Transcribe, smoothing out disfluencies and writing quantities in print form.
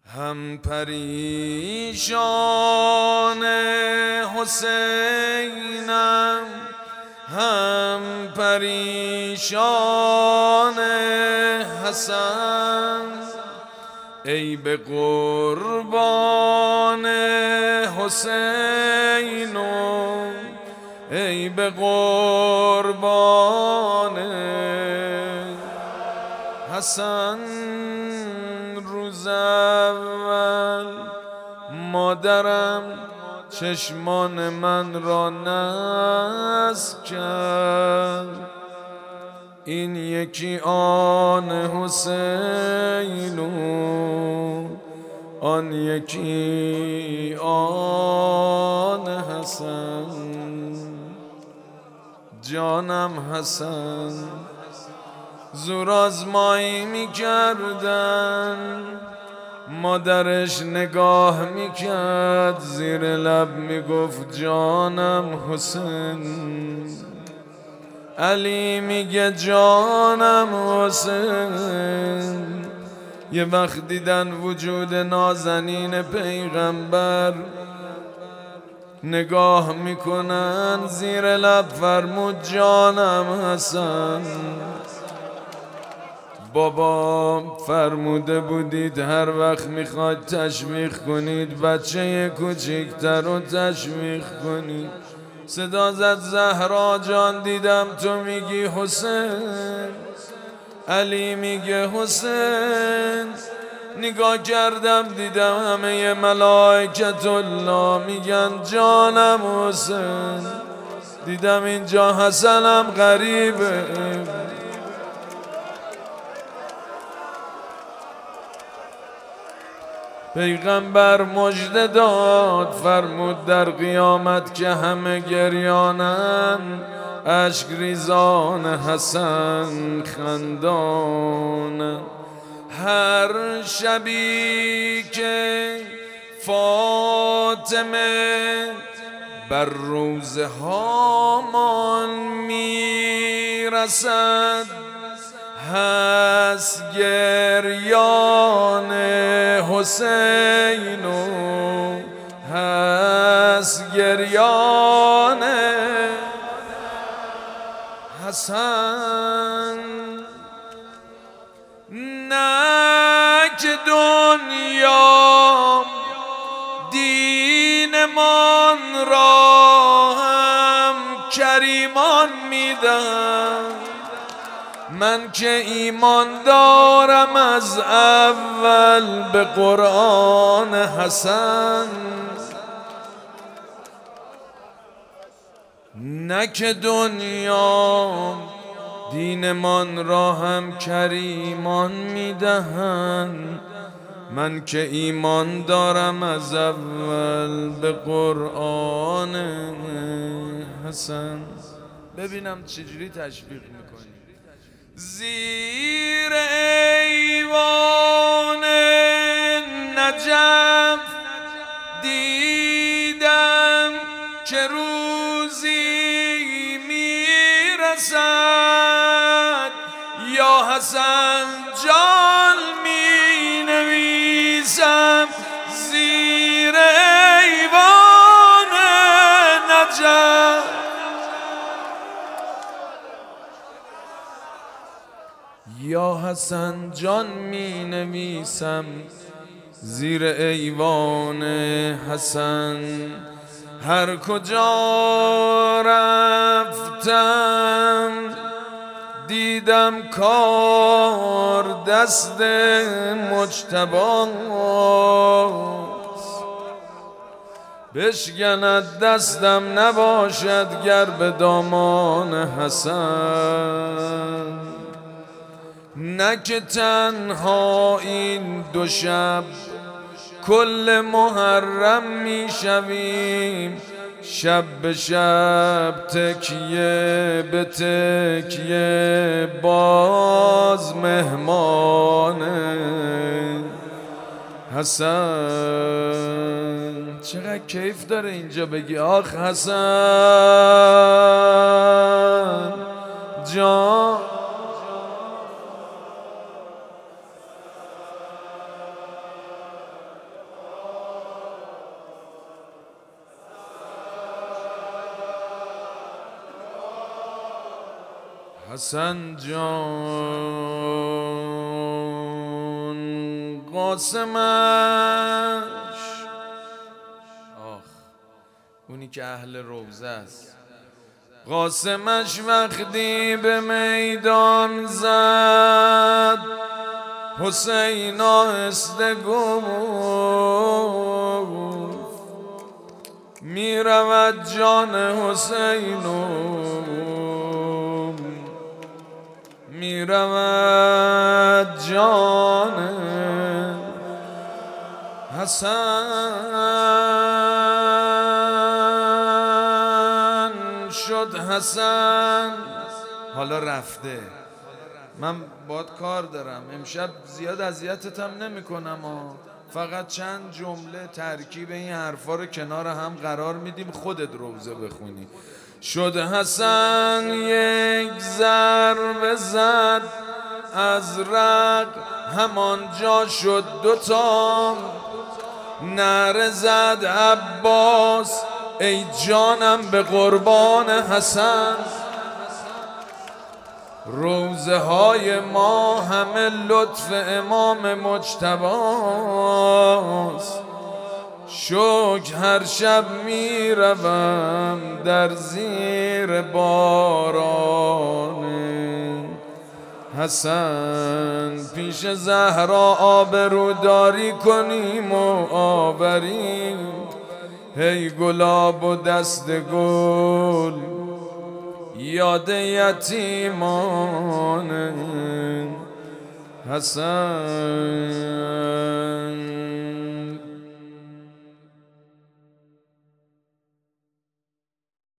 هم پریشان حسینم، هم پریشان حسن. ای به قربان حسین و ای به قربان حسن. روز اول مادرم چشمان من را نصب کرد، این یکی آن حسین و آن یکی آن حسن. جانم حسن زور آزمایی میکردن، مادرش نگاه میکرد، زیر لب میگفت جانم حسین. علی میگه جانم حسین. یه وقت دیدن وجود نازنین پیغمبر، نگاه میکنن، زیر لب فرمود جانم حسن. بابا فرموده بودید هر وقت میخواد تشویق کنید بچه کوچیکتر رو تشویق کنید. صدا زد زهرا جان دیدم تو میگی حسین. علی میگه حسین. نگاه کردم دیدم همه ملائکت الله میگن جانم حسین. دیدم اینجا حسنم غریبه. پیغمبر مژده داد فرمود در قیامت که همه گریانن، اشک ریزان حسن خندان. هر شبی که فاطمه بر روز هامان میرسد، هست گریان حسین و هست گریان حسن. نه که دنیا دینمان را هم کریمان میدن، من که ایمان دارم از اول به قرآن حسن. نه که دنیا دینمان را هم کریمان میدهند، من که ایمان دارم از اول به قرآن حسن. ببینم چجوری تشویق میکنی. زیر ایوان نجف دیدم که روزی میرسد، یا حسن جان می نویسم زیر ایوان نجف. یا حسن جان می نویسم زیر ایوان حسن. هر کجا رفتم دیدم کار دست مجتباست، بشکند دستم نباشد گر به دامان حسن. نه که تنها این دو شب کل محرم می شویم، شب به شب تکیه به تکیه باز مهمان حسن. چقدر کیف داره اینجا بگی آخ حسن جان. حسن جان قاسمش، آخ اونی که اهل روزه است، قاسمش وقتی به میدان زد حسین آهسته گفت می رود جان حسین می رود جان حسن. شد حسن حالا رفته، من باد کار دارم امشب، زیاد اذیتتم نمی کنم، فقط چند جمله ترکیب این حرفا رو کنار هم قرار میدیم، خودت روزه بخونی. شد حسن یک ضربه زد از رق، همانجا شد دوتا نعره زد عباس ای جانم به قربان حسن. روزه های ما همه لطف امام مجتباست، شکر هر شب می روم در زیر باران حسن. پیش زهرا آبروداری کنیم و آوریم، هی گلاب و دست گل یاد یتیمان حسن.